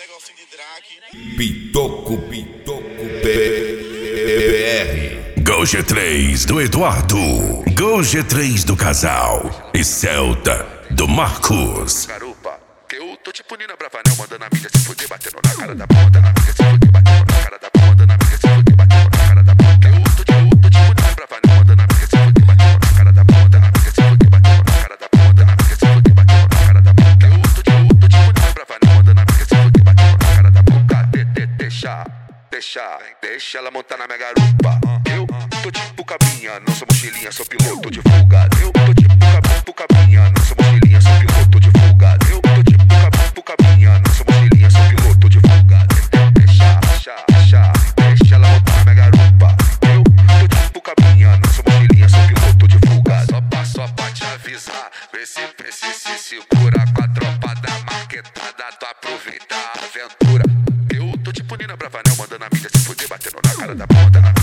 negocinho de drag. Pitoco BR. Gol G3 do Eduardo, Gol G3 do casal e Celta do Marcos. Garupa, que eu tô tipo Nina Bravanel, mandando a mídia se fuder, batendo na cara da porra, mandando a mídia se fuder, batendo na cara da porra, mandando a mídia se fuder, batendo na cara da porra. Que eu tô tipo Nina Bravanel, mandando a mídia se fuder, batendo na cara da porra, mandando a mídia se fuder, batendo na cara da porra, mandando a mídia se fuder, batendo na cara da porra. Que eu tô tipo Nina Bravanel, mandando a mídia se fuder, batendo na cara da porra. Deixa ela montar na minha garupa. Eu tô tipo cabinha, não sou mochilinha, sou piloto de fuga. Eu tô tipo cabinha, não sou mochilinha, sou piloto de fuga. Eu tô tipo cabinha, não sou mochilinha, sou piloto de fuga. Deixa ela montar na minha garupa. Eu tô tipo cabinha, não sou mochilinha, sou piloto de fuga. Só pra te avisar, vê se se segura com a tropa da marquetada, tu aproveita a aventura. Eu tô tipo Nina Bravanel, mandando a mídia se fuder, batendo na cara da porra,